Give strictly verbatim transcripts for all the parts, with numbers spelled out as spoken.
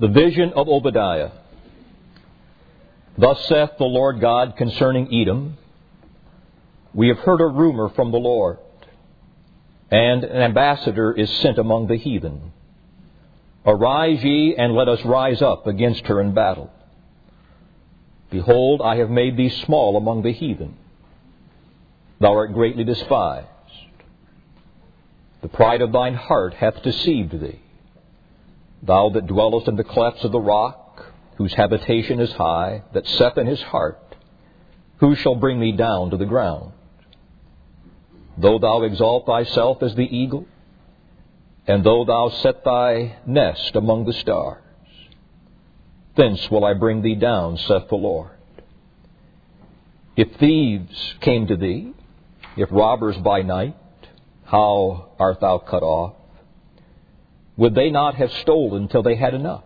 The vision of Obadiah. Thus saith the Lord God concerning Edom, We have heard a rumor from the Lord, and an ambassador is sent among the heathen. Arise ye, and let us rise up against her in battle. Behold, I have made thee small among the heathen. Thou art greatly despised. The pride of thine heart hath deceived thee. Thou that dwellest in the clefts of the rock, whose habitation is high, that saith in his heart, Who shall bring me down to the ground? Though thou exalt thyself as the eagle, and though thou set thy nest among the stars, thence will I bring thee down, saith the Lord. If thieves came to thee, if robbers by night, how art thou cut off? Would they not have stolen till they had enough?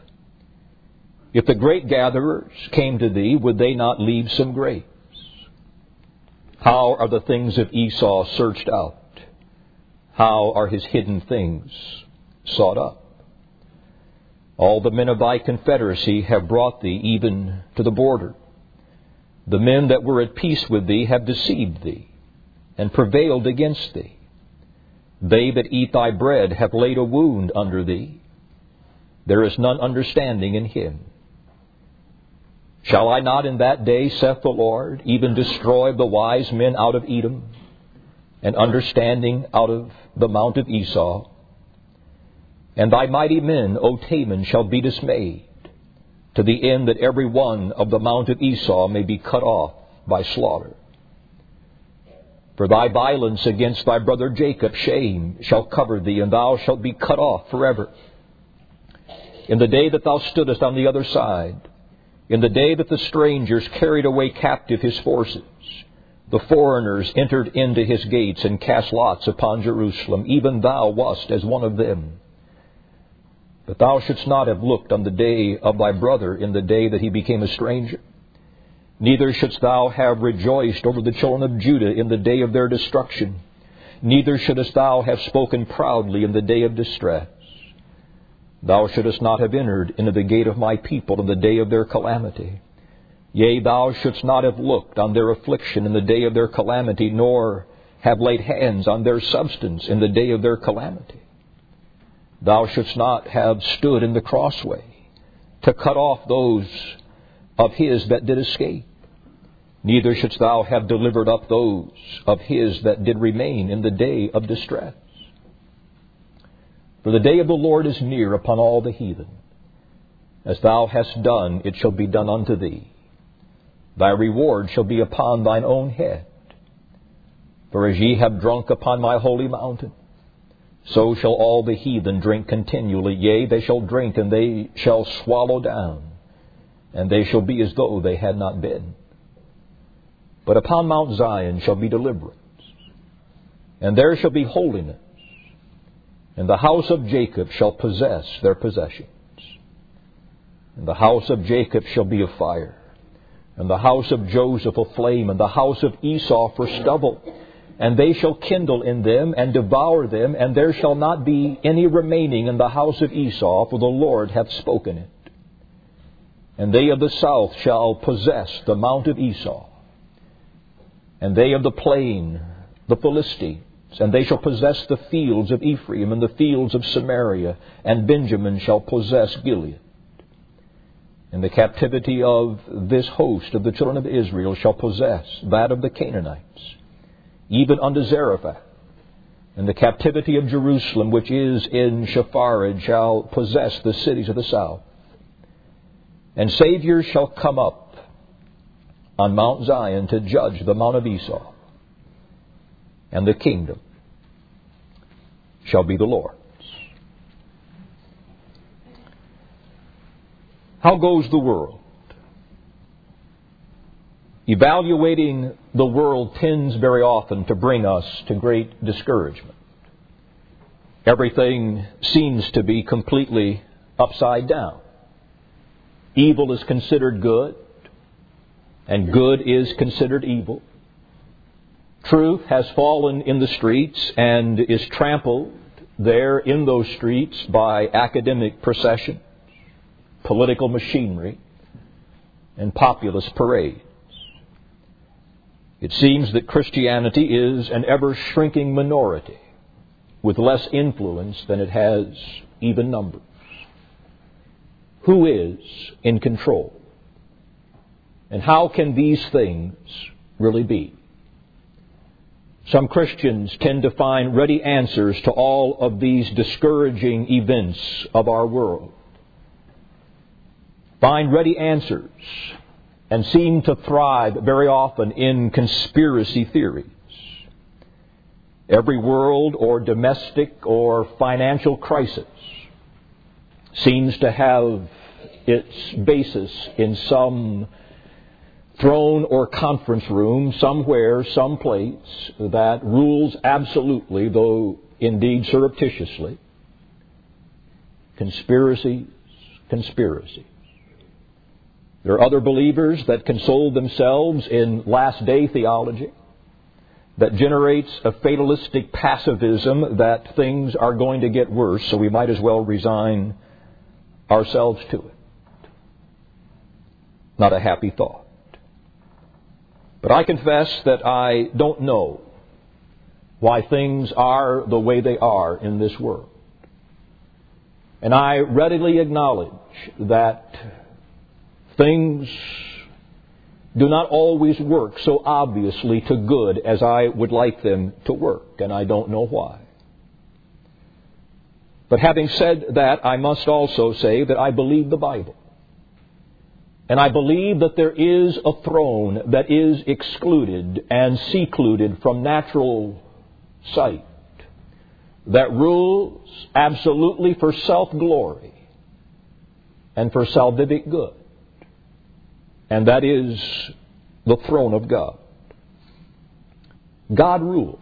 If the grape gatherers came to thee, would they not leave some grapes? How are the things of Esau searched out? How are his hidden things sought up? All the men of thy confederacy have brought thee even to the border. The men that were at peace with thee have deceived thee, and prevailed against thee. They that eat thy bread have laid a wound under thee. There is none understanding in him. Shall I not in that day, saith the Lord, even destroy the wise men out of Edom, and understanding out of the mount of Esau? And thy mighty men, O Taman, shall be dismayed, to the end that every one of the mount of Esau may be cut off by slaughter. For thy violence against thy brother Jacob, shame shall cover thee, and thou shalt be cut off forever. In the day that thou stoodest on the other side, in the day that the strangers carried away captive his forces, the foreigners entered into his gates and cast lots upon Jerusalem, even thou wast as one of them. But thou shouldst not have looked on the day of thy brother in the day that he became a stranger. Neither shouldst thou have rejoiced over the children of Judah in the day of their destruction. Neither shouldst thou have spoken proudly in the day of distress. Thou shouldst not have entered into the gate of my people in the day of their calamity. Yea, thou shouldst not have looked on their affliction in the day of their calamity, nor have laid hands on their substance in the day of their calamity. Thou shouldst not have stood in the crossway to cut off those of his that did escape. Neither shouldst thou have delivered up those of his that did remain in the day of distress. For the day of the Lord is near upon all the heathen. As thou hast done, it shall be done unto thee. Thy reward shall be upon thine own head. For as ye have drunk upon my holy mountain, so shall all the heathen drink continually. Yea, they shall drink, and they shall swallow down, and they shall be as though they had not been. But upon Mount Zion shall be deliverance, and there shall be holiness, and the house of Jacob shall possess their possessions. And the house of Jacob shall be a fire, and the house of Joseph a flame, and the house of Esau for stubble. And they shall kindle in them and devour them, and there shall not be any remaining in the house of Esau, for the Lord hath spoken it. And they of the south shall possess the mount of Esau, and they of the plain, the Philistines, and they shall possess the fields of Ephraim and the fields of Samaria, and Benjamin shall possess Gilead. And the captivity of this host of the children of Israel shall possess that of the Canaanites, even unto Zarephath. And the captivity of Jerusalem, which is in Shepharid, shall possess the cities of the south. And saviors shall come up on Mount Zion to judge the mount of Esau. And the kingdom shall be the Lord's. How goes the world? Evaluating the world tends very often to bring us to great discouragement. Everything seems to be completely upside down. Evil is considered good, and good is considered evil. Truth has fallen in the streets and is trampled there in those streets by academic procession. political machinery and populist parades. It seems that Christianity is an ever-shrinking minority with less influence than it has even numbers. Who is in control? And how can these things really be? Some Christians tend to find ready answers to all of these discouraging events of our world. Find ready answers and seem to thrive very often in conspiracy theories. Every world or domestic or financial crisis seems to have its basis in some throne or conference room somewhere, someplace that rules absolutely, though indeed surreptitiously. Conspiracies, conspiracies. There are other believers that console themselves in last-day theology that generates a fatalistic passivism that things are going to get worse, so we might as well resign ourselves to it. Not a happy thought. But I confess that I don't know why things are the way they are in this world. And I readily acknowledge that things do not always work so obviously to good as I would like them to work, and I don't know why. But having said that, I must also say that I believe the Bible. And I believe that there is a throne that is excluded and secluded from natural sight, that rules absolutely for self-glory and for salvific good. And that is the throne of God. God rules.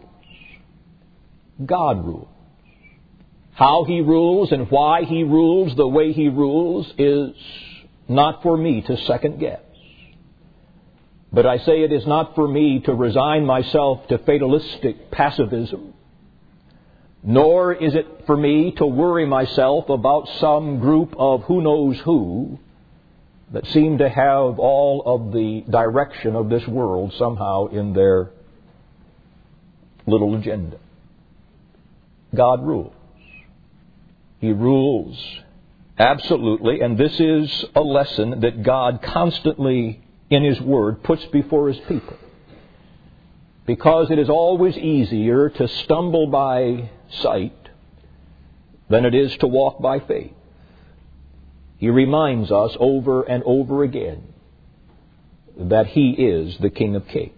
God rules. How He rules and why He rules the way He rules is not for me to second guess. But I say it is not for me to resign myself to fatalistic passivism, nor is it for me to worry myself about some group of who knows who that seem to have all of the direction of this world somehow in their little agenda. God rules. He rules absolutely, and this is a lesson that God constantly in His Word puts before His people. Because it is always easier to stumble by sight than it is to walk by faith. He reminds us over and over again that He is the King of Kings.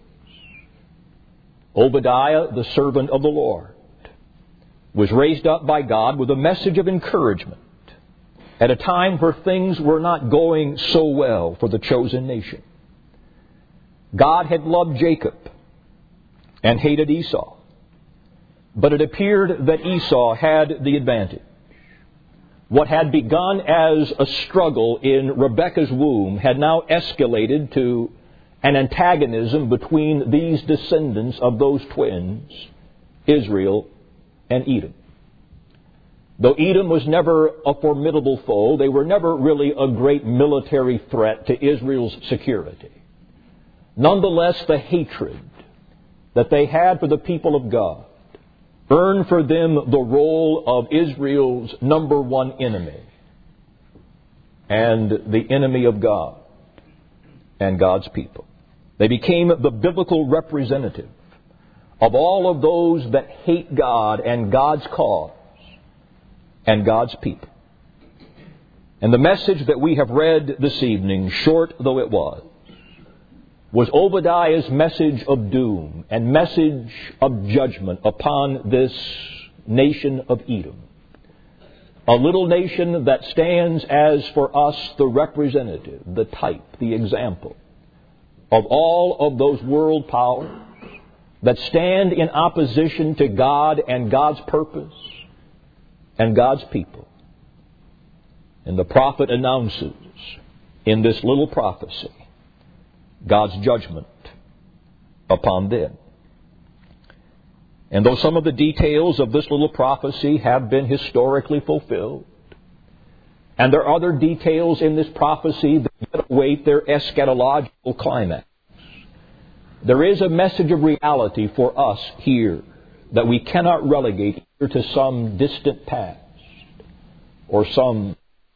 Obadiah, the servant of the Lord, was raised up by God with a message of encouragement at a time where things were not going so well for the chosen nation. God had loved Jacob and hated Esau. But it appeared that Esau had the advantage. What had begun as a struggle in Rebekah's womb had now escalated to an antagonism between these descendants of those twins, Israel and Edom. Though Edom was never a formidable foe, they were never really a great military threat to Israel's security. Nonetheless, the hatred that they had for the people of God earned for them the role of Israel's number one enemy and the enemy of God and God's people. They became the biblical representative of all of those that hate God and God's cause and God's people. And the message that we have read this evening, short though it was, was Obadiah's message of doom and message of judgment upon this nation of Edom. A little nation that stands as for us the representative, the type, the example of all of those world powers that stand in opposition to God and God's purpose and God's people. And the prophet announces in this little prophecy God's judgment upon them. And though some of the details of this little prophecy have been historically fulfilled, And there are other details in this prophecy that await their eschatological climax. There is a message of reality for us here that we cannot relegate either to some distant past or some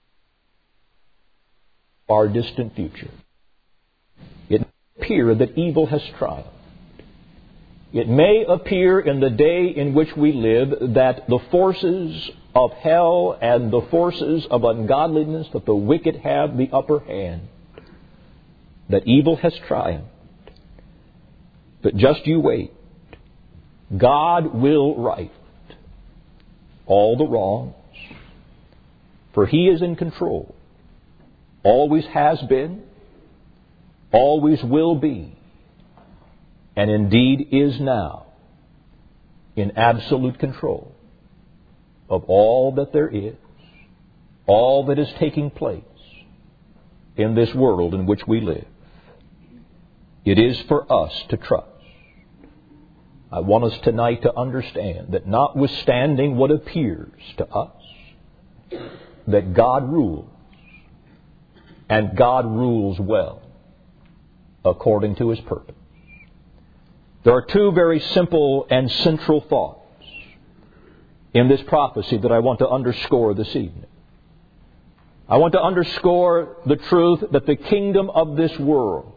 far distant future. It may appear that evil has triumphed. It may appear in the day in which we live that the forces of hell and the forces of ungodliness, that the wicked have the upper hand, that evil has triumphed. But just you wait. God will right all the wrongs, for He is in control. Always has been, always will be, and indeed is now in absolute control of all that there is, all that is taking place in this world in which we live. It is for us to trust. I want us tonight to understand that notwithstanding what appears to us, that God rules, and God rules well, according to His purpose. There are two very simple and central thoughts in this prophecy that I want to underscore this evening. I want to underscore the truth that the kingdom of this world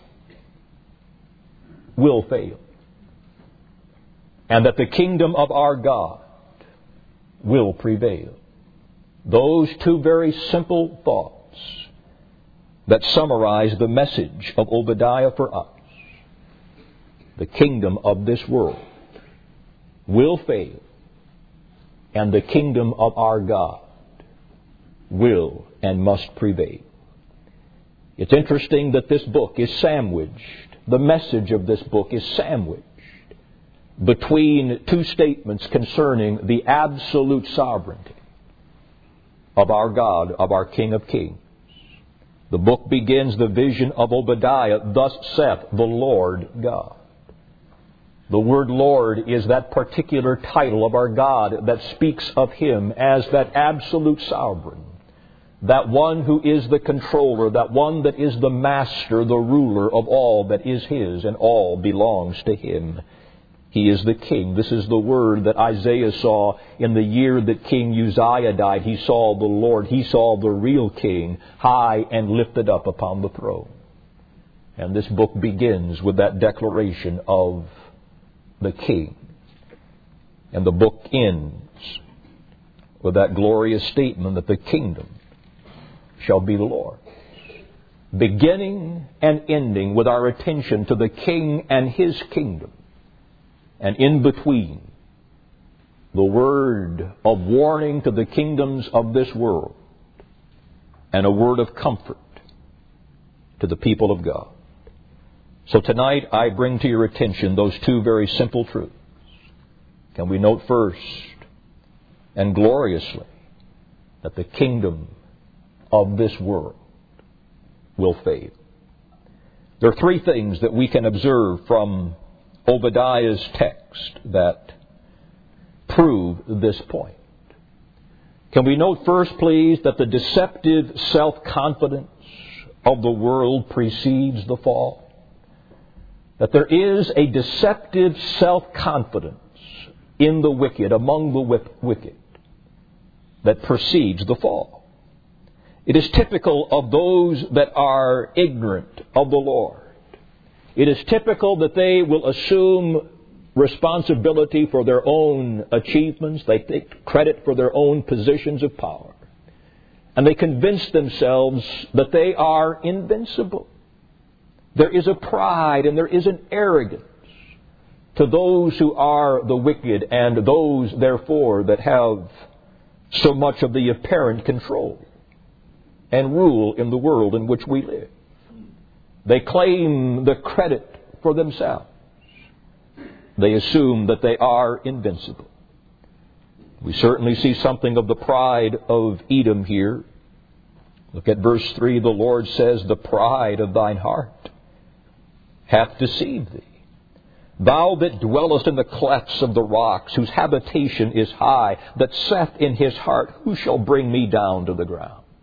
will fail, and that the kingdom of our God will prevail. Those two very simple thoughts that summarize the message of Obadiah for us. The kingdom of this world will fail, and the kingdom of our God will and must prevail. It's interesting that this book is sandwiched. The message of this book is sandwiched between two statements concerning the absolute sovereignty of our God, of our King of Kings. The book begins the vision of Obadiah, "Thus saith the Lord God." The word Lord is that particular title of our God that speaks of Him as that absolute sovereign, that one who is the controller, that one that is the master, the ruler of all that is His, and all belongs to Him. He is the King. This is the word that Isaiah saw in the year that King Uzziah died. He saw the Lord. He saw the real King, high and lifted up upon the throne. And this book begins with that declaration of the King. And the book ends with that glorious statement that the kingdom shall be the Lord. Beginning and ending with our attention to the King and His kingdom. And in between, the word of warning to the kingdoms of this world and a word of comfort to the people of God. So tonight I bring to your attention those two very simple truths. Can we note first and gloriously that the kingdom of this world will fade? There are three things that we can observe from Obadiah's text that prove this point. Can we note first, please, that the deceptive self-confidence of the world precedes the fall? That there is a deceptive self-confidence in the wicked, among the wicked, that precedes the fall. It is typical of those that are ignorant of the Lord. It is typical that they will assume responsibility for their own achievements. They take credit for their own positions of power. And they convince themselves that they are invincible. There is a pride and there is an arrogance to those who are the wicked and those, therefore, that have so much of the apparent control and rule in the world in which we live. They claim the credit for themselves. They assume that they are invincible. We certainly see something of the pride of Edom here. Look at verse three. The Lord says, "The pride of thine heart hath deceived thee. Thou that dwellest in the clefts of the rocks, whose habitation is high, that saith in his heart, Who shall bring me down to the ground?"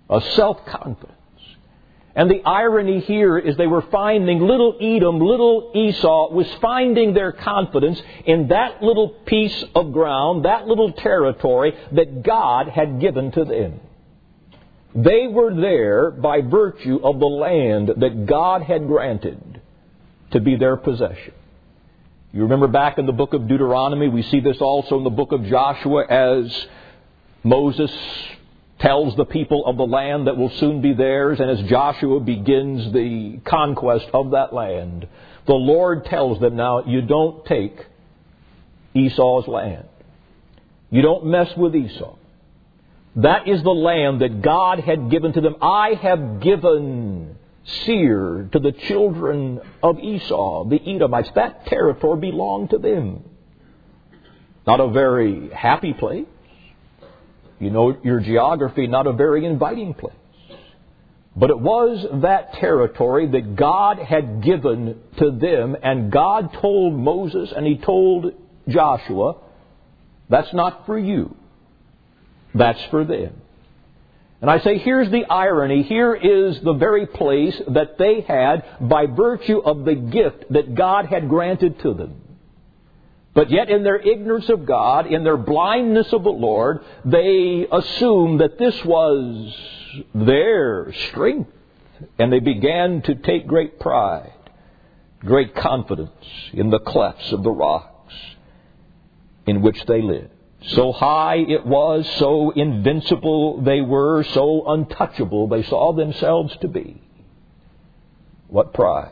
a self-confidence. And the irony here is they were finding little Edom, little Esau was finding their confidence in that little piece of ground, that little territory that God had given to them. They were there by virtue of the land that God had granted to be their possession. You remember back in the book of Deuteronomy, we see this also in the book of Joshua as Moses tells the people of the land that will soon be theirs, and as Joshua begins the conquest of that land, the Lord tells them, now, you don't take Esau's land. You don't mess with Esau. That is the land that God had given to them. I have given Seir to the children of Esau, the Edomites. That territory belonged to them. Not a very happy place. You know your geography, not a very inviting place. But it was that territory that God had given to them, and God told Moses and He told Joshua, that's not for you. That's for them. And I say, here's the irony. Here is the very place that they had by virtue of the gift that God had granted to them. But yet in their ignorance of God, in their blindness of the Lord, they assumed that this was their strength. And they began to take great pride, great confidence in the clefts of the rocks in which they lived. So high it was, so invincible they were, so untouchable they saw themselves to be. What pride!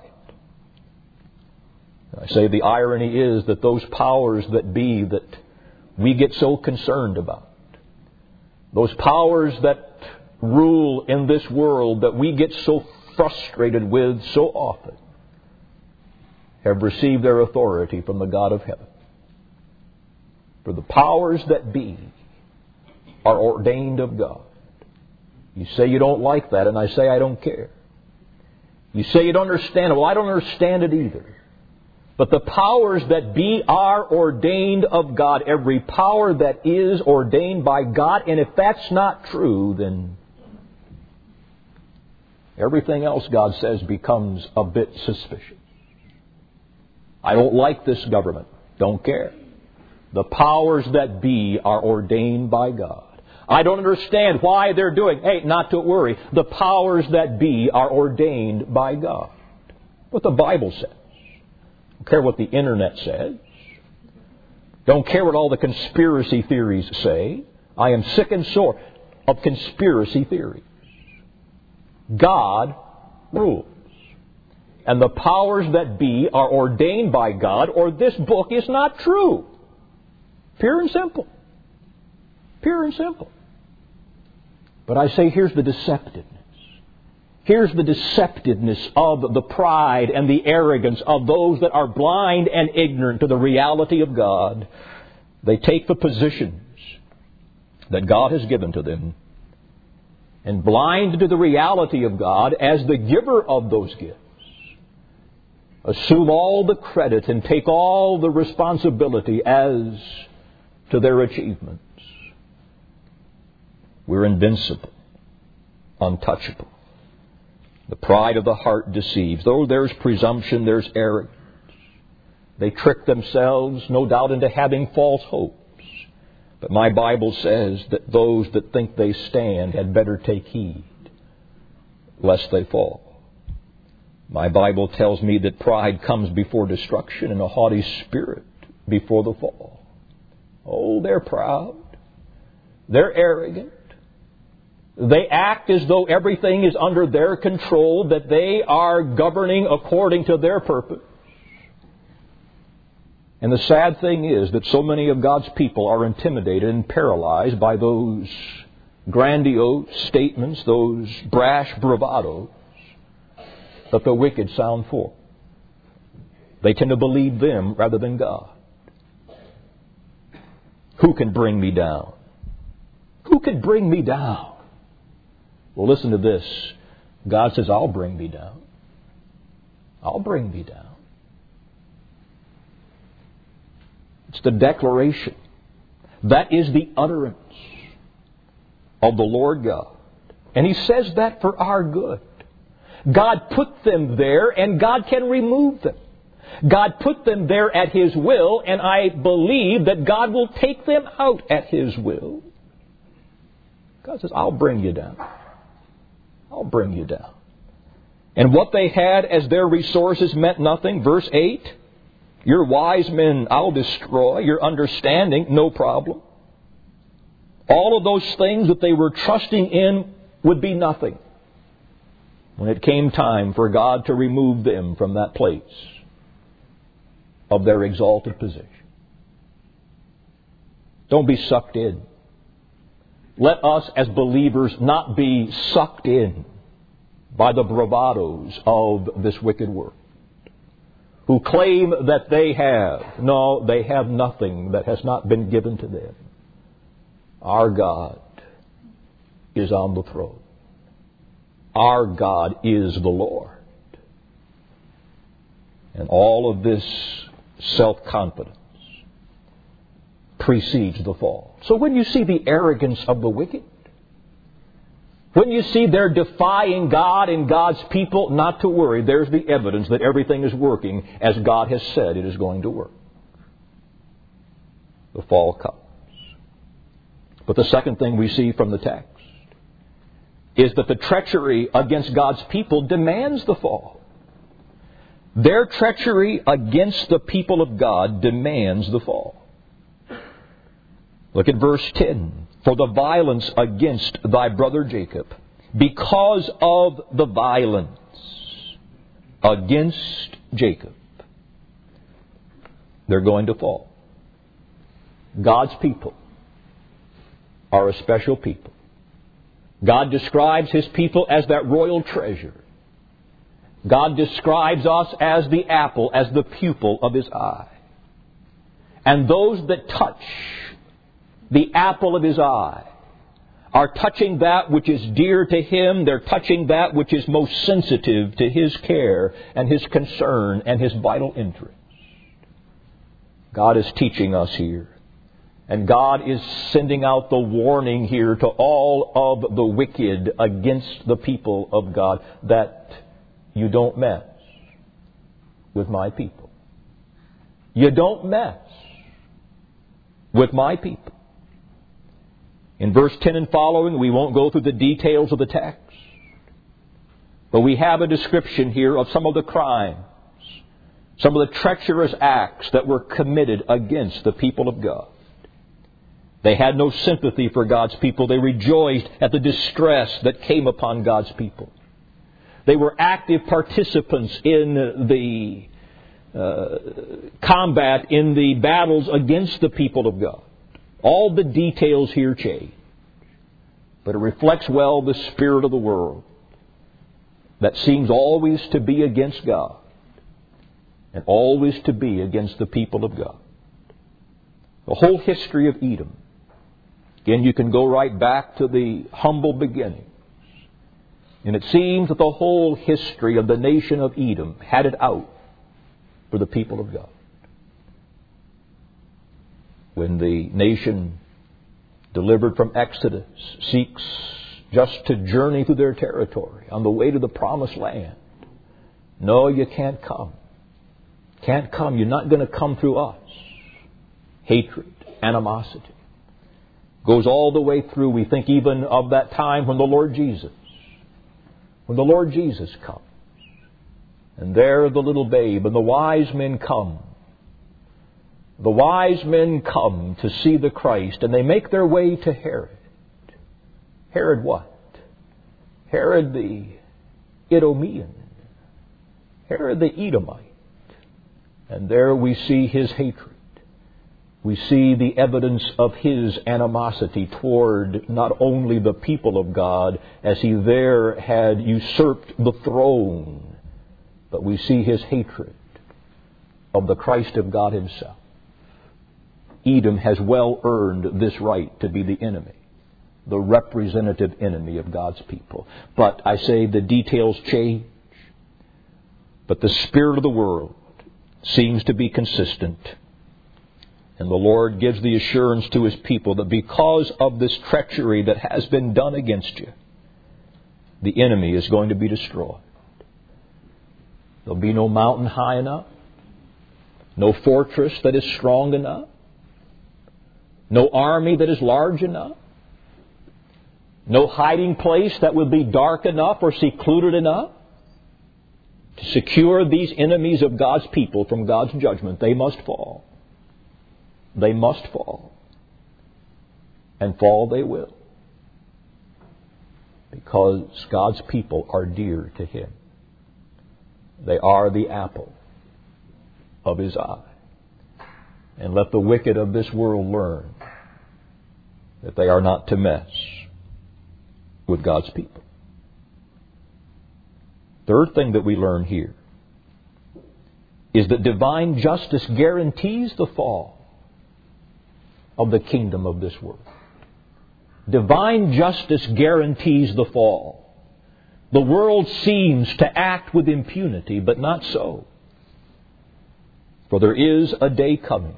I say the irony is that those powers that be that we get so concerned about, those powers that rule in this world that we get so frustrated with so often, have received their authority from the God of heaven. For the powers that be are ordained of God. You say you don't like that, and I say I don't care. You say you don't understand it. Well, I don't understand it either. But the powers that be are ordained of God. Every power that is ordained by God. And if that's not true, then everything else God says becomes a bit suspicious. I don't like this government. Don't care. The powers that be are ordained by God. I don't understand why they're doing. Hey, not to worry. The powers that be are ordained by God. What the Bible says. Don't care what the internet says. Don't care what all the conspiracy theories say. I am sick and sore of conspiracy theories. God rules. And the powers that be are ordained by God, or this book is not true. Pure and simple. Pure and simple. But I say here's the deceptiveness. Here's the deceptiveness of the pride and the arrogance of those that are blind and ignorant to the reality of God. They take the positions that God has given to them, and blind to the reality of God as the giver of those gifts, assume all the credit and take all the responsibility as to their achievements. We're invincible, untouchable. The pride of the heart deceives. Though there's presumption, there's arrogance. They trick themselves, no doubt, into having false hopes. But my Bible says that those that think they stand had better take heed, lest they fall. My Bible tells me that pride comes before destruction and a haughty spirit before the fall. Oh, they're proud. They're arrogant. They act as though everything is under their control, that they are governing according to their purpose. And the sad thing is that so many of God's people are intimidated and paralyzed by those grandiose statements, those brash bravados that the wicked sound forth. They tend to believe them rather than God. Who can bring me down? Who can bring me down? Well, listen to this. God says, I'll bring me down. I'll bring me down. It's the declaration. That is the utterance of the Lord God. And He says that for our good. God put them there, and God can remove them. God put them there at His will, and I believe that God will take them out at His will. God says, I'll bring you down. I'll bring you down. And what they had as their resources meant nothing. Verse eight, your wise men I'll destroy, your understanding, no problem. All of those things that they were trusting in would be nothing when it came time for God to remove them from that place of their exalted position. Don't be sucked in. Let us as believers not be sucked in by the bravados of this wicked world, who claim that they have. No, they have nothing that has not been given to them. Our God is on the throne. Our God is the Lord. And all of this self-confidence precedes the fall. So when you see the arrogance of the wicked, when you see they're defying God and God's people, not to worry. There's the evidence that everything is working as God has said it is going to work. The fall comes. But the second thing we see from the text is that the treachery against God's people demands the fall. Their treachery against the people of God demands the fall. Look at verse ten. For the violence against thy brother Jacob, because of the violence against Jacob, they're going to fall. God's people are a special people. God describes His people as that royal treasure. God describes us as the apple, as the pupil of His eye. And those that touch the apple of His eye are touching that which is dear to Him. They're touching that which is most sensitive to His care and His concern and His vital interest. God is teaching us here. And God is sending out the warning here to all of the wicked against the people of God that you don't mess with my people. You don't mess with my people. In verse ten and following, we won't go through the details of the text, but we have a description here of some of the crimes, some of the treacherous acts that were committed against the people of God. They had no sympathy for God's people. They rejoiced at the distress that came upon God's people. They were active participants in the uh, combat, in the battles against the people of God. All the details here change. But it reflects well the spirit of the world that seems always to be against God and always to be against the people of God. The whole history of Edom. Again, you can go right back to the humble beginnings. And it seems that the whole history of the nation of Edom had it out for the people of God. When the nation delivered from Exodus seeks just to journey through their territory on the way to the promised land. No, you can't come. Can't come. You're not going to come through us. Hatred, animosity. Goes all the way through. We think even of that time when the Lord Jesus, when the Lord Jesus comes. And there the little babe and the wise men come. The wise men come to see the Christ, and they make their way to Herod. Herod what? Herod the Idumean. Herod the Edomite. And there we see his hatred. We see the evidence of his animosity toward not only the people of God, as he there had usurped the throne, but we see his hatred of the Christ of God Himself. Edom has well earned this right to be the enemy, the representative enemy of God's people. But I say the details change, but the spirit of the world seems to be consistent. And the Lord gives the assurance to His people that because of this treachery that has been done against you, the enemy is going to be destroyed. There'll be no mountain high enough, no fortress that is strong enough, no army that is large enough, no hiding place that will be dark enough or secluded enough to secure these enemies of God's people from God's judgment. They must fall. They must fall. And fall they will. Because God's people are dear to Him. They are the apple of His eye. And let the wicked of this world learn that they are not to mess with God's people. Third thing that we learn here is that divine justice guarantees the fall of the kingdom of this world. Divine justice guarantees the fall. The world seems to act with impunity, but not so. For there is a day coming,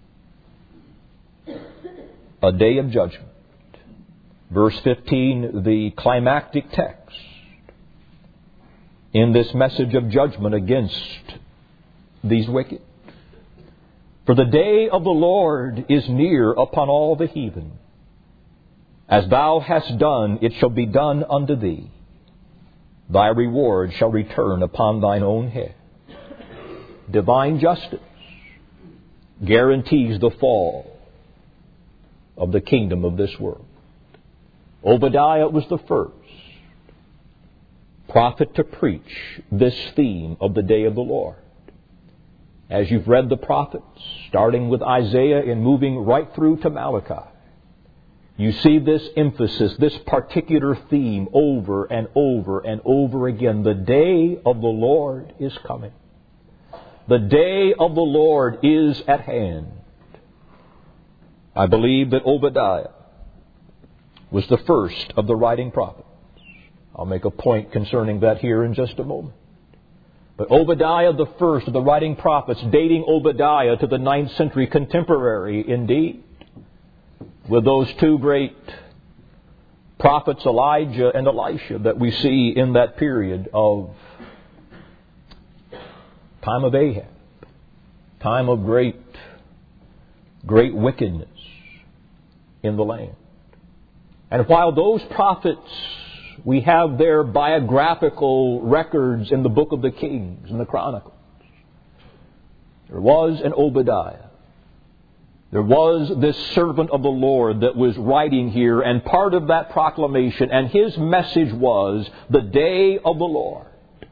a day of judgment. Verse fifteen, the climactic text in this message of judgment against these wicked. For the day of the Lord is near upon all the heathen. As thou hast done, it shall be done unto thee. Thy reward shall return upon thine own head. Divine justice guarantees the fall of the kingdom of this world. Obadiah was the first prophet to preach this theme of the day of the Lord. As you've read the prophets, starting with Isaiah and moving right through to Malachi, you see this emphasis, this particular theme over and over and over again. The day of the Lord is coming. The day of the Lord is at hand. I believe that Obadiah was the first of the writing prophets. I'll make a point concerning that here in just a moment. But Obadiah, the first of the writing prophets, dating Obadiah to the ninth century, contemporary indeed with those two great prophets, Elijah and Elisha, that we see in that period of time of Ahab, time of great, great wickedness in the land. And while those prophets, we have their biographical records in the book of the Kings and the Chronicles, there was an Obadiah. There was this servant of the Lord that was writing here, and part of that proclamation, and his message was, the day of the Lord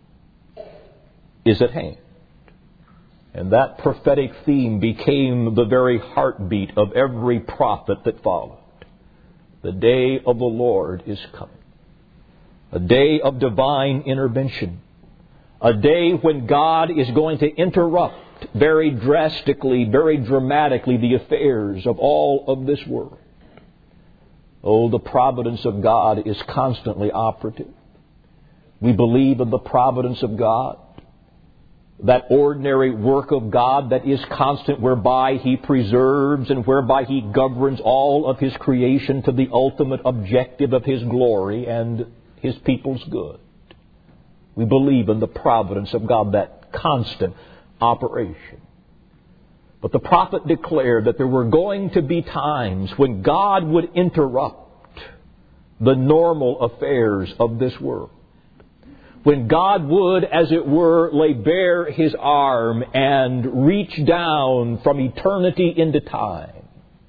is at hand. And that prophetic theme became the very heartbeat of every prophet that followed. The day of the Lord is coming. A day of divine intervention. A day when God is going to interrupt very drastically, very dramatically the affairs of all of this world. Oh, the providence of God is constantly operative. We believe in the providence of God, that ordinary work of God that is constant, whereby He preserves and whereby He governs all of His creation to the ultimate objective of His glory and His people's good. We believe in the providence of God, that constant operation. But the prophet declared that there were going to be times when God would interrupt the normal affairs of this world. When God would, as it were, lay bare His arm and reach down from eternity into time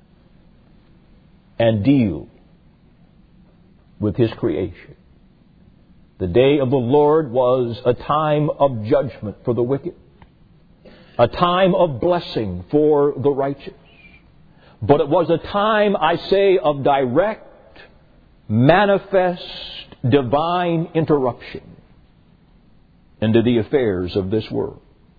and deal with His creation. The day of the Lord was a time of judgment for the wicked, a time of blessing for the righteous. But it was a time, I say, of direct, manifest, divine interruption into the affairs of this world.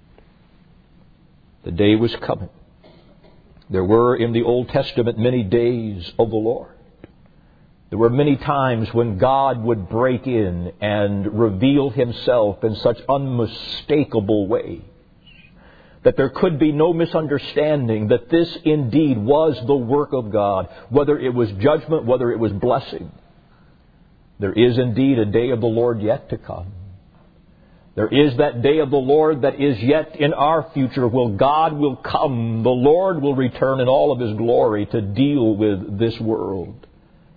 The day was coming. There were in the Old Testament many days of the Lord. There were many times when God would break in and reveal Himself in such unmistakable ways that there could be no misunderstanding that this indeed was the work of God, whether it was judgment, whether it was blessing. There is indeed a day of the Lord yet to come. There is that day of the Lord that is yet in our future, where God will come, the Lord will return in all of His glory to deal with this world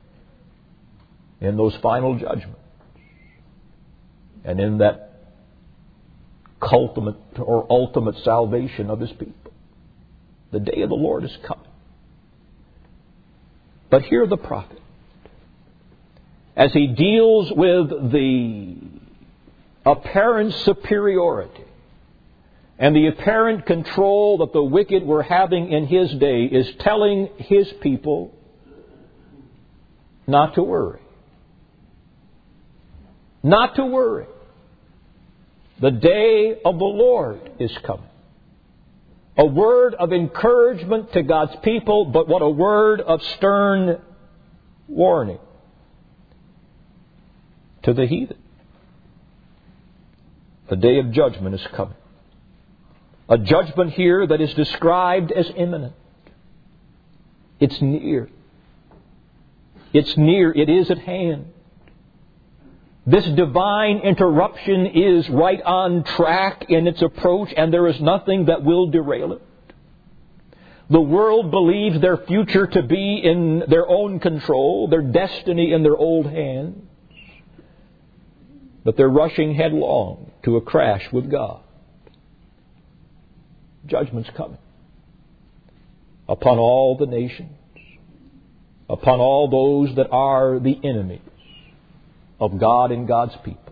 in those final judgments. And in that ultimate or ultimate salvation of His people. The day of the Lord is coming. But hear the prophet, as he deals with the apparent superiority and the apparent control that the wicked were having in his day, is telling his people not to worry. Not to worry. The day of the Lord is coming. A word of encouragement to God's people, but what a word of stern warning to the heathen. The day of judgment is coming. A judgment here that is described as imminent. It's near. It's near. It is at hand. This divine interruption is right on track in its approach, and there is nothing that will derail it. The world believes their future to be in their own control, their destiny in their old hands. But they're rushing headlong to a crash with God. Judgment's coming upon all the nations, upon all those that are the enemies of God and God's people.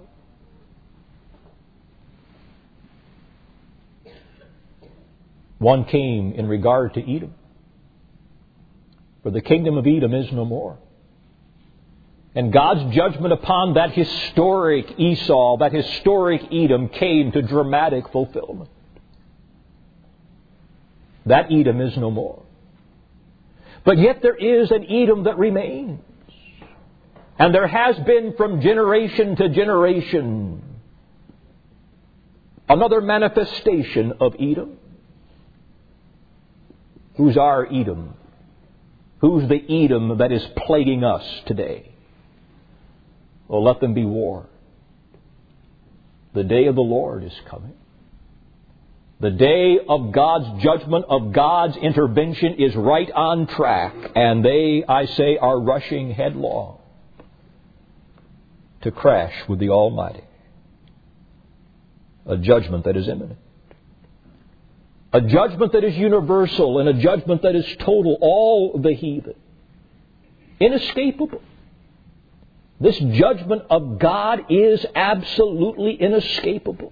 One came in regard to Edom. For the kingdom of Edom is no more. And God's judgment upon that historic Esau, that historic Edom, came to dramatic fulfillment. That Edom is no more. But yet there is an Edom that remains. And there has been from generation to generation another manifestation of Edom. Who's our Edom? Who's the Edom that is plaguing us today? Well, let them be warned. The day of the Lord is coming. The day of God's judgment, of God's intervention, is right on track. And they, I say, are rushing headlong to crash with the Almighty. A judgment that is imminent. A judgment that is universal, and a judgment that is total. All the heathen. Inescapable. This judgment of God is absolutely inescapable.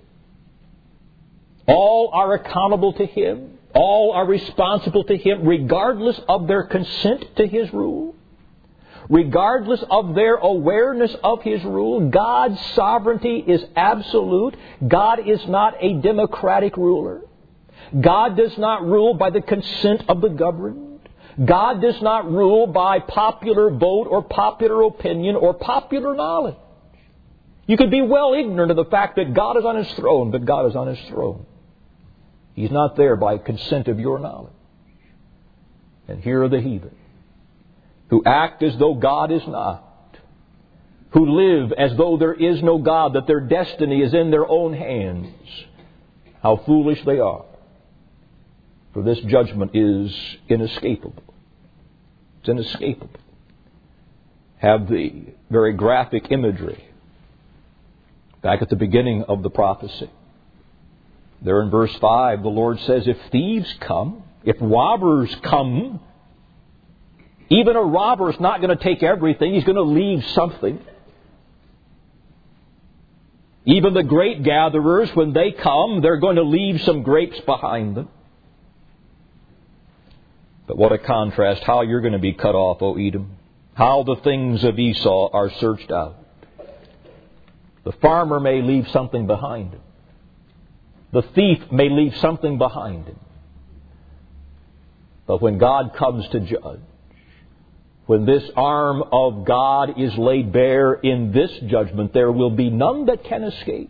All are accountable to Him. All are responsible to Him, regardless of their consent to His rule. Regardless of their awareness of His rule. God's sovereignty is absolute. God is not a democratic ruler. God does not rule by the consent of the governed. God does not rule by popular vote or popular opinion or popular knowledge. You could be well ignorant of the fact that God is on His throne, but God is on His throne. He's not there by consent of your knowledge. And here are the heathen, who act as though God is not, who live as though there is no God, that their destiny is in their own hands. How foolish they are. For this judgment is inescapable. It's inescapable. Have the very graphic imagery back at the beginning of the prophecy. There in verse five, the Lord says, if thieves come, if robbers come, even a robber is not going to take everything. He's going to leave something. Even the grape gatherers, when they come, they're going to leave some grapes behind them. But what a contrast, how you're going to be cut off, O Edom. How the things of Esau are searched out. The farmer may leave something behind him. The thief may leave something behind him. But when God comes to judge, when this arm of God is laid bare in this judgment, there will be none that can escape.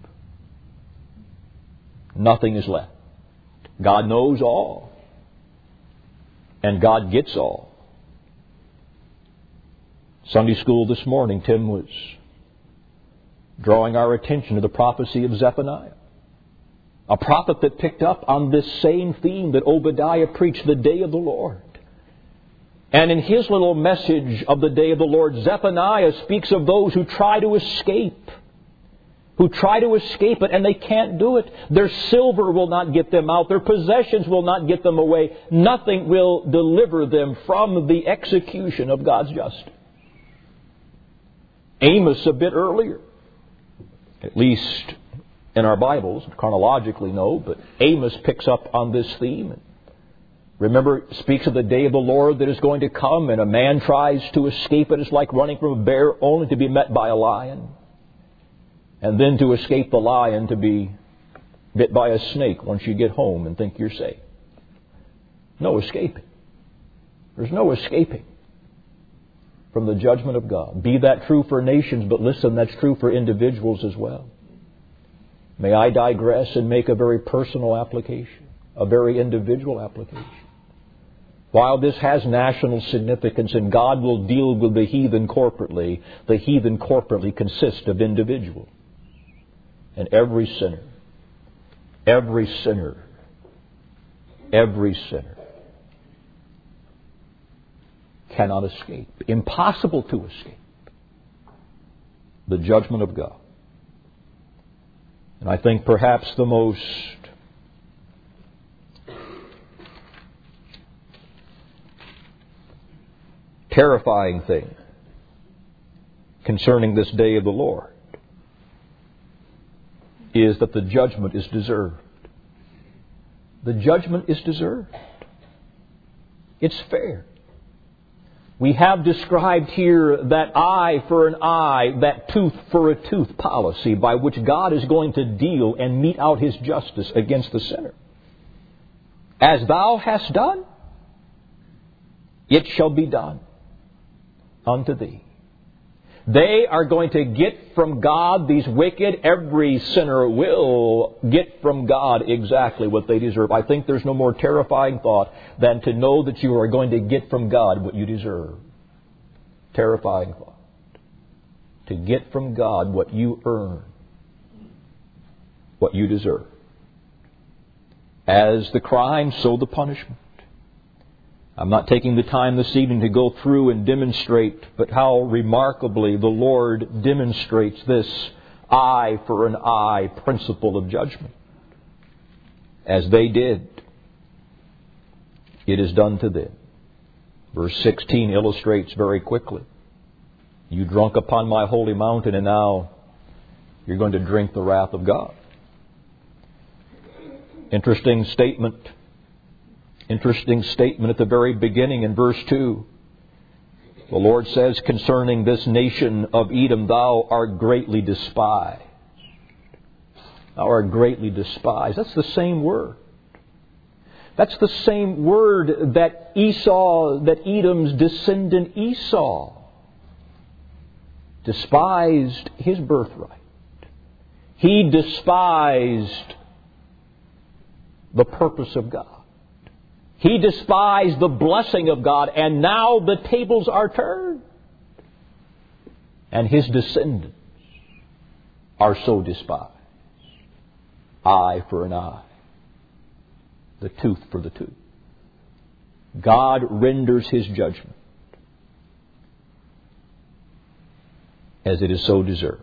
Nothing is left. God knows all. And God gets all. Sunday school this morning, Tim was drawing our attention to the prophecy of Zephaniah. A prophet that picked up on this same theme that Obadiah preached, the day of the Lord. And in his little message of the day of the Lord, Zephaniah speaks of those who try to escape. Who try to escape it, and they can't do it. Their silver will not get them out. Their possessions will not get them away. Nothing will deliver them from the execution of God's justice. Amos, a bit earlier, at least in our Bibles, chronologically no, but Amos picks up on this theme. Remember, it speaks of the day of the Lord that is going to come, and a man tries to escape it. It's like running from a bear only to be met by a lion. And then to escape the lion, to be bit by a snake once you get home and think you're safe. No escaping. There's no escaping from the judgment of God. Be that true for nations, but listen, that's true for individuals as well. May I digress and make a very personal application, a very individual application. While this has national significance and God will deal with the heathen corporately, the heathen corporately consists of individuals. And every sinner, every sinner, every sinner cannot escape. Impossible to escape the judgment of God. And I think perhaps the most terrifying thing concerning this day of the Lord is that the judgment is deserved. The judgment is deserved. It's fair. We have described here that eye for an eye, that tooth for a tooth policy by which God is going to deal and mete out His justice against the sinner. As thou hast done, it shall be done unto thee. They are going to get from God, these wicked, every sinner will get from God exactly what they deserve. I think there's no more terrifying thought than to know that you are going to get from God what you deserve. Terrifying thought. To get from God what you earn, what you deserve. As the crime, so the punishment. I'm not taking the time this evening to go through and demonstrate, but how remarkably the Lord demonstrates this eye for an eye principle of judgment. As they did, it is done to them. Verse sixteen illustrates very quickly. You drunk upon my holy mountain, and now you're going to drink the wrath of God. Interesting statement. Interesting statement at the very beginning in verse two. The Lord says concerning this nation of Edom, thou art greatly despised. Thou art greatly despised. That's the same word. That's the same word that Esau, that Edom's descendant Esau despised his birthright. He despised the purpose of God. He despised the blessing of God, and now the tables are turned. And his descendants are so despised. Eye for an eye. The tooth for the tooth. God renders His judgment as it is so deserved.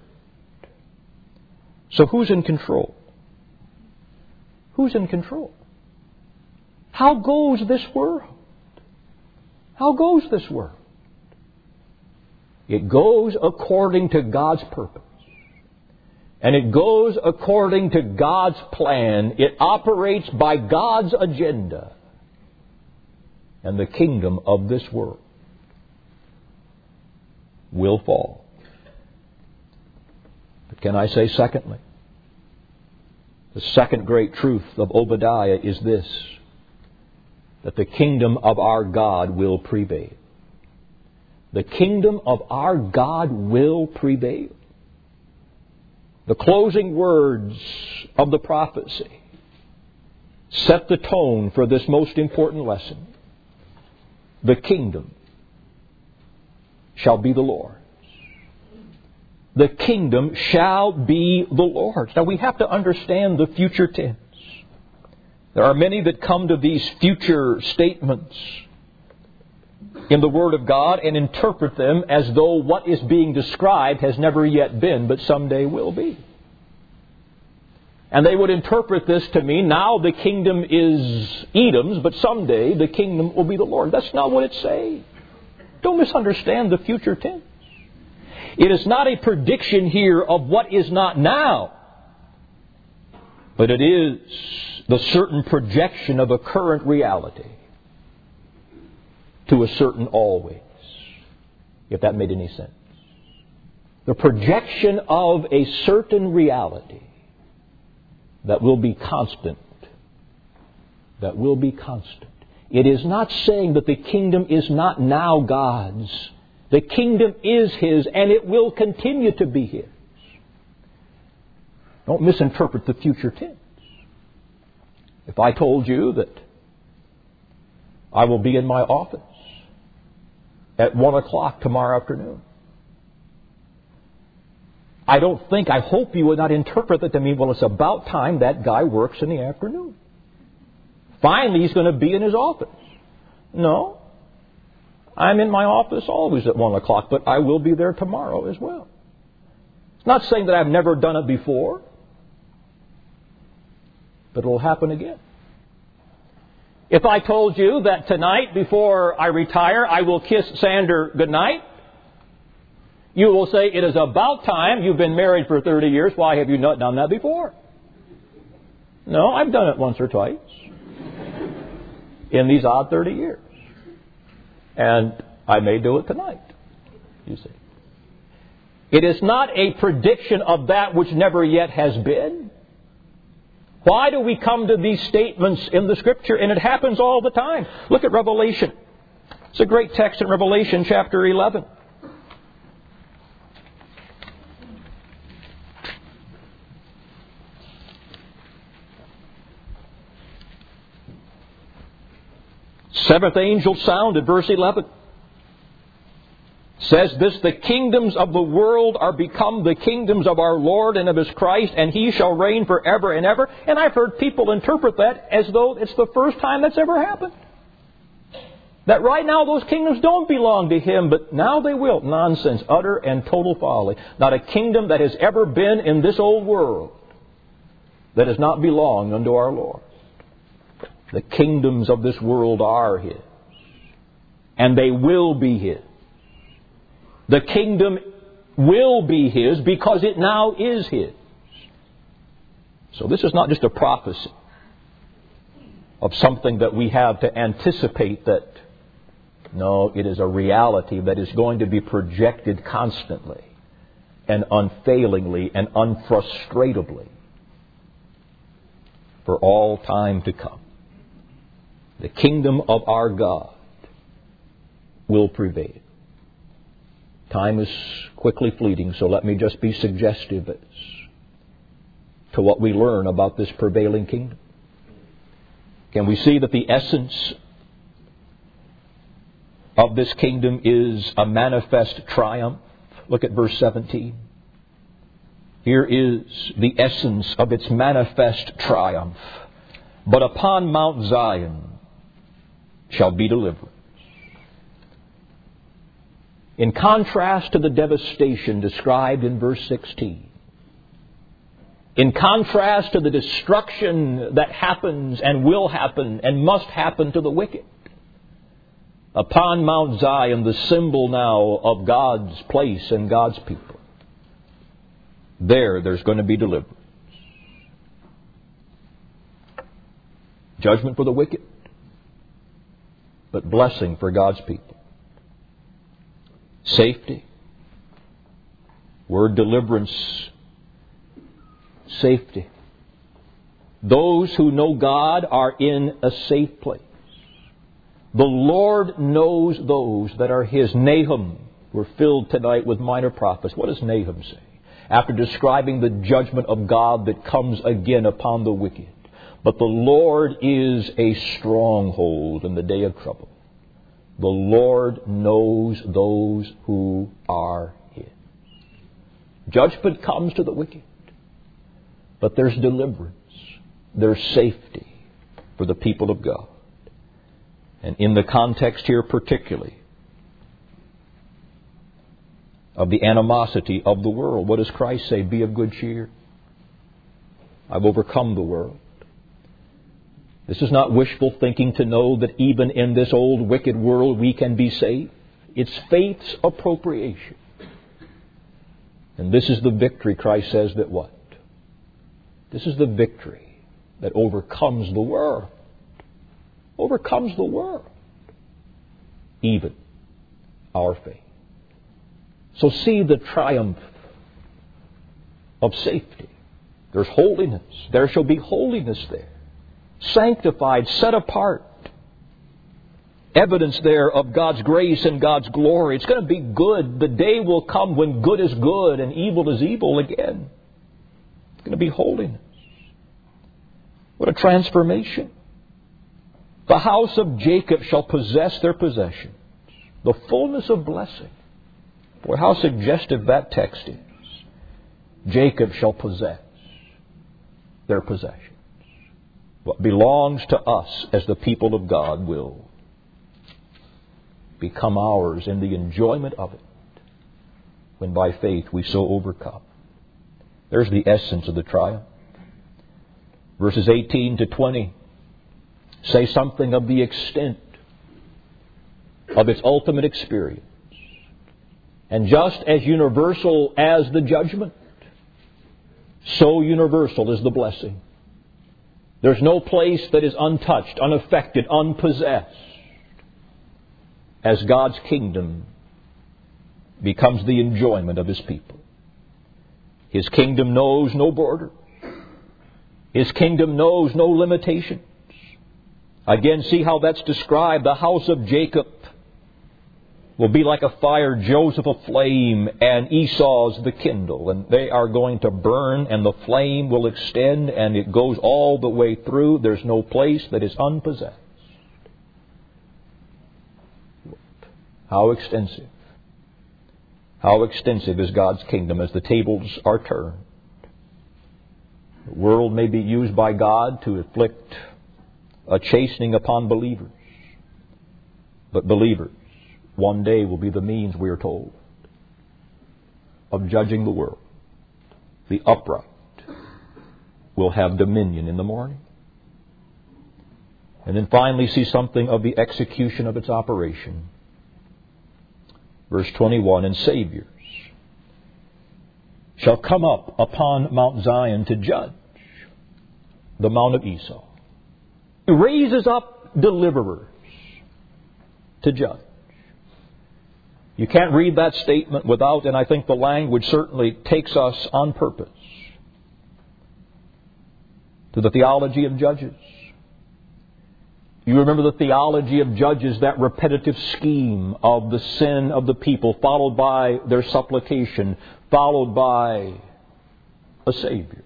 So who's in control? Who's in control? How goes this world? How goes this world? It goes according to God's purpose. And it goes according to God's plan. It operates by God's agenda. And the kingdom of this world will fall. But can I say secondly? The second great truth of Obadiah is this: that the kingdom of our God will prevail. The kingdom of our God will prevail. The closing words of the prophecy set the tone for this most important lesson. The kingdom shall be the Lord's. The kingdom shall be the Lord's. Now we have to understand the future tense. There are many that come to these future statements in the Word of God and interpret them as though what is being described has never yet been, but someday will be. And they would interpret this to mean now the kingdom is Edom's, but someday the kingdom will be the Lord. That's not what it's saying. Don't misunderstand the future tense. It is not a prediction here of what is not now, but it is the certain projection of a current reality to a certain always, if that made any sense. The projection of a certain reality that will be constant. That will be constant. It is not saying that the kingdom is not now God's. The kingdom is His, and it will continue to be His. Don't misinterpret the future tense. If I told you that I will be in my office at one o'clock tomorrow afternoon, I don't think, I hope you would not interpret that to mean, well, it's about time that guy works in the afternoon. Finally, he's going to be in his office. No. I'm in my office always at one o'clock, but I will be there tomorrow as well. It's not saying that I've never done it before, but it will happen again. If I told you that tonight, before I retire, I will kiss Sander goodnight, you will say, it is about time. You've been married for thirty years. Why have you not done that before? No, I've done it once or twice in these odd thirty years. And I may do it tonight, you see. It is not a prediction of that which never yet has been. Why do we come to these statements in the Scripture? And it happens all the time. Look at Revelation. It's a great text in Revelation chapter eleven. Seventh angel sounded, verse eleven. Says this, the kingdoms of the world are become the kingdoms of our Lord and of His Christ, and He shall reign forever and ever. And I've heard people interpret that as though it's the first time that's ever happened. That right now those kingdoms don't belong to Him, but now they will. Nonsense, utter and total folly. Not a kingdom that has ever been in this old world that has not belonged unto our Lord. The kingdoms of this world are His. And they will be His. The kingdom will be His because it now is His. So this is not just a prophecy of something that we have to anticipate that. No, it is a reality that is going to be projected constantly and unfailingly and unfrustratably for all time to come. The kingdom of our God will prevail. Time is quickly fleeting, so let me just be suggestive as to what we learn about this prevailing kingdom. Can we see that the essence of this kingdom is a manifest triumph? Look at verse seventeen. Here is the essence of its manifest triumph. But upon Mount Zion shall be deliverance. In contrast to the devastation described in verse sixteen, in contrast to the destruction that happens and will happen and must happen to the wicked, upon Mount Zion, the symbol now of God's place and God's people, there, there's going to be deliverance. Judgment for the wicked, but blessing for God's people. Safety. Word deliverance. Safety. Those who know God are in a safe place. The Lord knows those that are His. Nahum. We're filled tonight with minor prophets. What does Nahum say? After describing the judgment of God that comes again upon the wicked. But the Lord is a stronghold in the day of trouble. The Lord knows those who are His. Judgment comes to the wicked, but there's deliverance. There's safety for the people of God. And in the context here particularly of the animosity of the world, what does Christ say? Be of good cheer. I've overcome the world. This is not wishful thinking to know that even in this old wicked world we can be saved. It's faith's appropriation. And this is the victory, Christ says, that what? This is the victory that overcomes the world. Overcomes the world. Even our faith. So see the triumph of safety. There's holiness. There shall be holiness there. Sanctified, set apart. Evidence there of God's grace and God's glory. It's going to be good. The day will come when good is good and evil is evil again. It's going to be holiness. What a transformation. The house of Jacob shall possess their possessions. The fullness of blessing. Boy, how suggestive that text is. Jacob shall possess their possessions. What belongs to us as the people of God will become ours in the enjoyment of it when by faith we so overcome. There's the essence of the triumph. Verses eighteen to twenty say something of the extent of its ultimate experience. And just as universal as the judgment, so universal is the blessing. There's no place that is untouched, unaffected, unpossessed as God's kingdom becomes the enjoyment of His people. His kingdom knows no border. His kingdom knows no limitations. Again, see how that's described. The house of Jacob will be like a fire, Joseph a flame, and Esau's the kindle. And they are going to burn, and the flame will extend, and it goes all the way through. There's no place that is unpossessed. How extensive. How extensive is God's kingdom as the tables are turned. The world may be used by God to inflict a chastening upon believers. But believers, one day will be the means, we are told, of judging the world. The upright will have dominion in the morning. And then finally see something of the execution of its operation. Verse twenty-one, and Saviors shall come up upon Mount Zion to judge the Mount of Esau. He raises up deliverers to judge. You can't read that statement without, and I think the language certainly takes us on purpose to the theology of Judges. You remember the theology of Judges, that repetitive scheme of the sin of the people, followed by their supplication, followed by a Savior.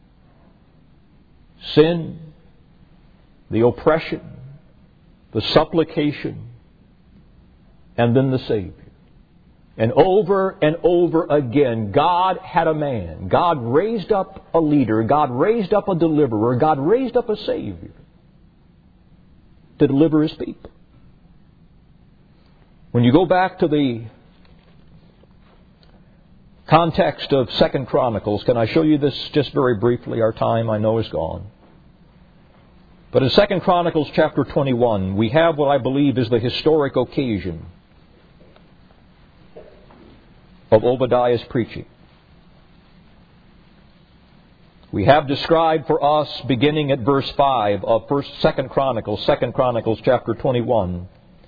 Sin, the oppression, the supplication, and then the Savior. And over and over again, God had a man. God raised up a leader. God raised up a deliverer. God raised up a Savior to deliver His people. When you go back to the context of Second Chronicles, can I show you this just very briefly? Our time, I know, is gone. But in Second Chronicles chapter twenty-one, we have what I believe is the historic occasion of Obadiah's preaching. We have described for us, beginning at verse five of First, Second Chronicles, Second Chronicles chapter twenty-one,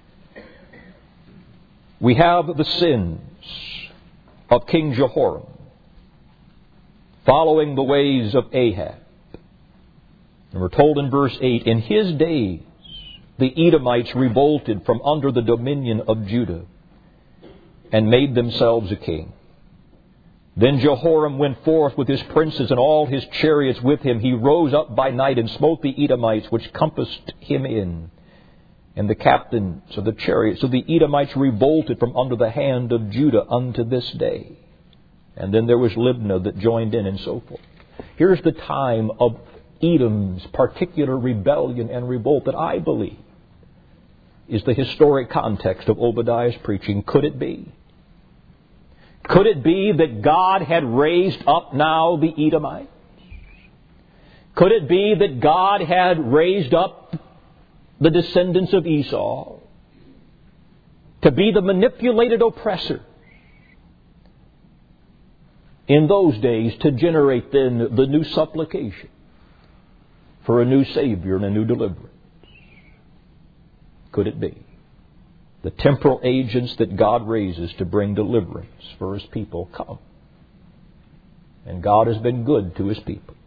we have the sins of King Jehoram, following the ways of Ahab. And we're told in verse eight, in his days the Edomites revolted from under the dominion of Judah and made themselves a king. Then Jehoram went forth with his princes and all his chariots with him. He rose up by night and smote the Edomites which compassed him in. and the captains of the chariots. So the Edomites revolted from under the hand of Judah unto this day. And then there was Libnah that joined in and so forth. Here's the time of Edom's particular rebellion and revolt that I believe is the historic context of Obadiah's preaching. Could it be? Could it be that God had raised up now the Edomites? Could it be that God had raised up the descendants of Esau to be the manipulated oppressor in those days, to generate then the new supplication for a new Savior and a new deliverance? Could it be? The temporal agents that God raises to bring deliverance for His people come. And God has been good to His people.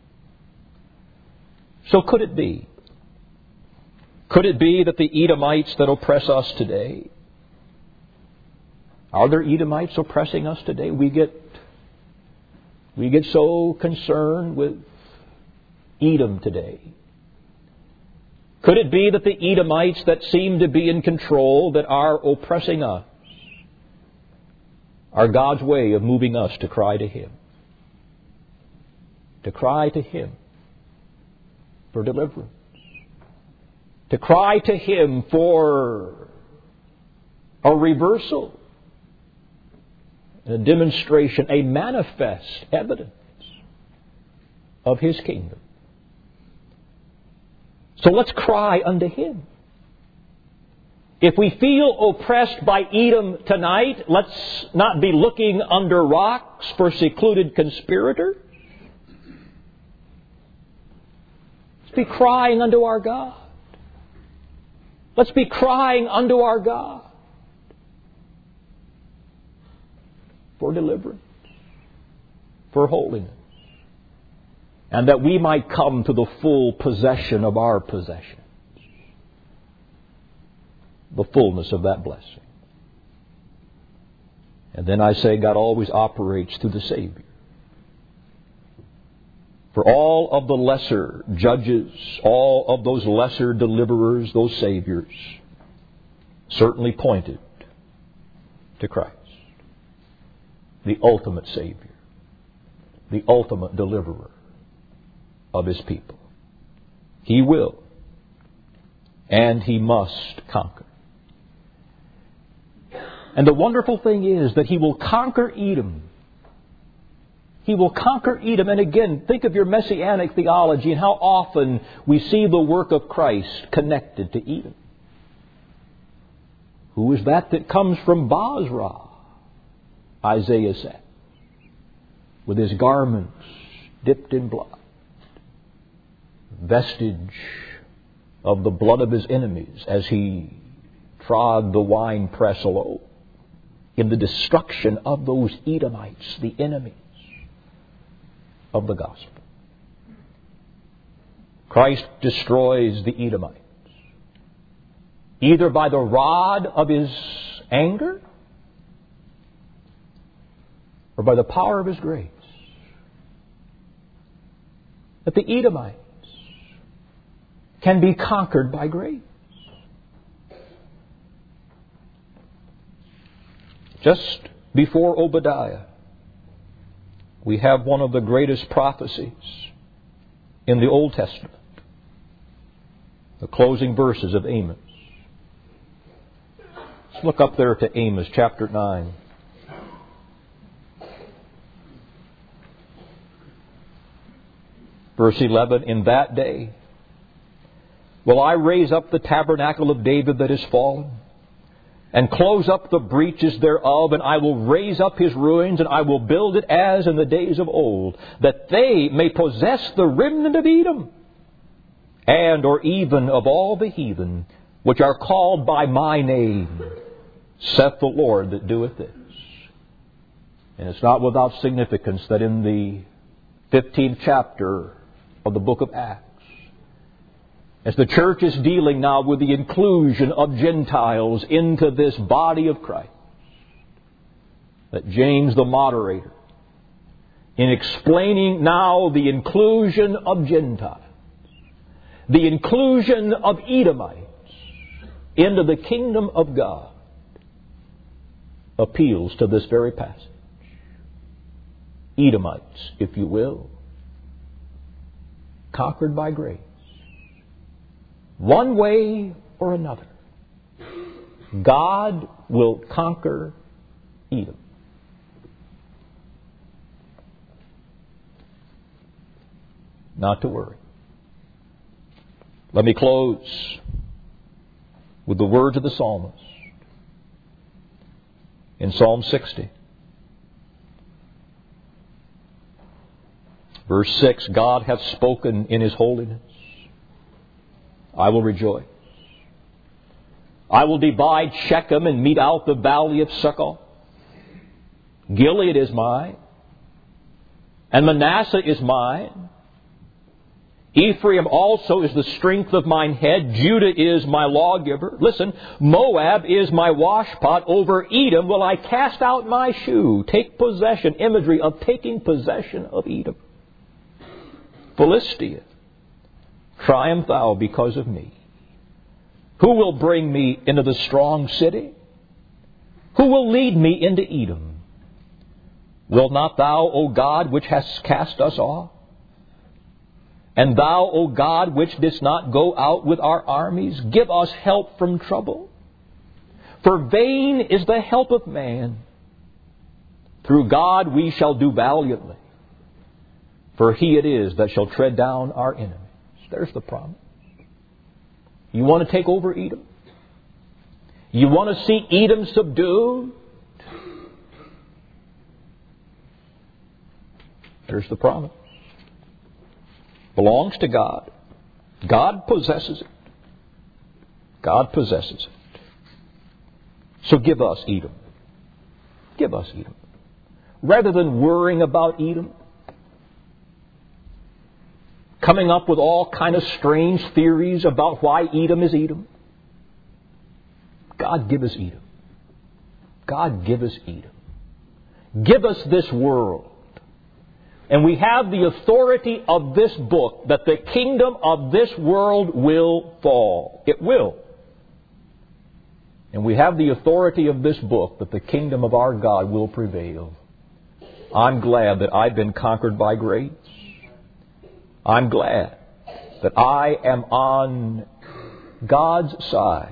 So could it be? Could it be that the Edomites that oppress us today, are there Edomites oppressing us today? We get, we get so concerned with Edom today. Could it be that the Edomites that seem to be in control, that are oppressing us, are God's way of moving us to cry to Him? To cry to Him for deliverance. To cry to Him for a reversal, a demonstration, a manifest evidence of His kingdom. So let's cry unto Him. If we feel oppressed by Edom tonight, let's not be looking under rocks for secluded conspirators. Let's be crying unto our God. Let's be crying unto our God for deliverance, for holiness, and that we might come to the full possession of our possessions, the fullness of that blessing. And then I say God always operates through the Savior. For all of the lesser judges, all of those lesser deliverers, those Saviors, certainly pointed to Christ, the ultimate Savior, the ultimate deliverer of His people. He will and He must conquer. And the wonderful thing is that He will conquer Edom. He will conquer Edom. And again, think of your messianic theology and how often we see the work of Christ connected to Edom. Who is that that comes from Bozrah? Isaiah said, with his garments dipped in blood, vestige of the blood of his enemies as he trod the winepress alone in the destruction of those Edomites, the enemies of the gospel. Christ destroys the Edomites either by the rod of His anger or by the power of His grace. That the Edomites can be conquered by grace. Just before Obadiah, we have one of the greatest prophecies in the Old Testament. The closing verses of Amos. Let's look up there to Amos chapter nine. Verse eleven, in that day will I raise up the tabernacle of David that is fallen, and close up the breaches thereof, and I will raise up his ruins, and I will build it as in the days of old, that they may possess the remnant of Edom, and or even of all the heathen, which are called by my name, saith the Lord that doeth this. And it's not without significance that in the fifteenth chapter of the book of Acts, as the church is dealing now with the inclusion of Gentiles into this body of Christ, that James the moderator, in explaining now the inclusion of Gentiles, the inclusion of Edomites into the kingdom of God appeals to this very passage. Edomites, if you will, conquered by grace, one way or another. God will conquer Edom. Not to worry. Let me close with the words of the psalmist in Psalm sixty. Verse six, God hath spoken in His holiness. I will rejoice. I will divide Shechem and mete out the valley of Succoth. Gilead is mine, and Manasseh is mine. Ephraim also is the strength of mine head. Judah is my lawgiver. Listen, Moab is my washpot. Over Edom will I cast out my shoe. Take possession, imagery of taking possession of Edom. Philistia, triumph thou because of me. Who will bring me into the strong city? Who will lead me into Edom? Will not thou, O God, which hast cast us off? And thou, O God, which didst not go out with our armies, give us help from trouble. For vain is the help of man. Through God we shall do valiantly. For He it is that shall tread down our enemies. There's the promise. You want to take over Edom? You want to see Edom subdued? There's the promise. Belongs to God. God possesses it. God possesses it. So give us Edom. Give us Edom. Rather than worrying about Edom, coming up with all kind of strange theories about why Edom is Edom, God give us Edom. God give us Edom. Give us this world. And we have the authority of this book that the kingdom of this world will fall. It will. And we have the authority of this book that the kingdom of our God will prevail. I'm glad that I've been conquered by grace. I'm glad that I am on God's side.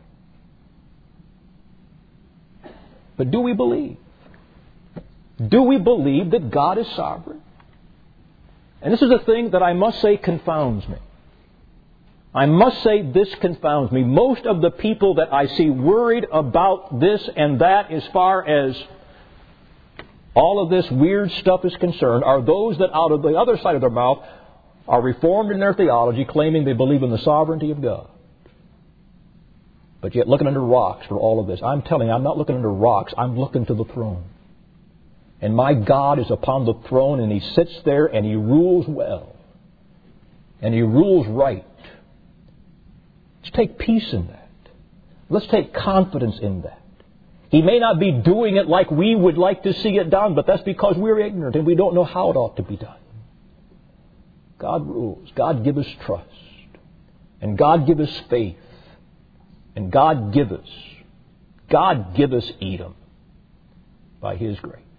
But do we believe? Do we believe that God is sovereign? And this is a thing that I must say confounds me. I must say this confounds me. Most of the people that I see worried about this and that as far as all of this weird stuff is concerned are those that out of the other side of their mouth are reformed in their theology, claiming they believe in the sovereignty of God. But yet looking under rocks for all of this. I'm telling you, I'm not looking under rocks. I'm looking to the throne. And my God is upon the throne, and He sits there, and He rules well. And He rules right. Let's take peace in that. Let's take confidence in that. He may not be doing it like we would like to see it done, but that's because we're ignorant and we don't know how it ought to be done. God rules. God give us trust. And God give us faith. And God give us, God give us Edom by His grace.